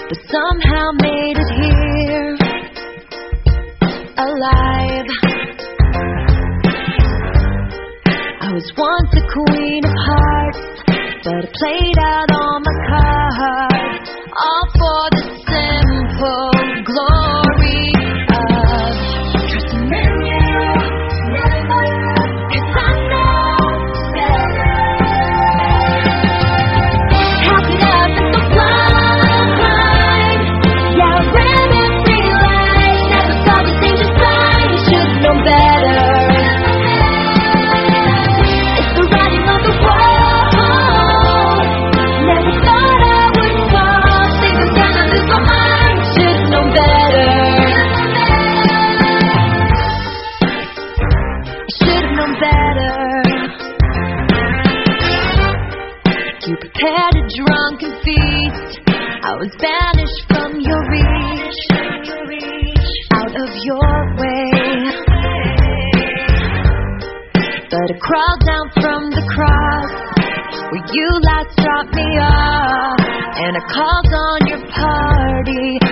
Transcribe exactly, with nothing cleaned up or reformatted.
but somehow made it here, alive. I was once a queen of hearts, but I played out all my cards, all for the simple glory of trusting in you, cause I know better. Half it up and so blind, yeah, I ran every line, never saw the danger sign, you should've known better. It's the writing on the wall, never thought I would fall, think I'm gonna lose my mind, should've known better. I should've known better. You prepared a drunken feast, I was banished from your reach, out of your way. But I crawled down from the cross where you last dropped me off, and I called on your party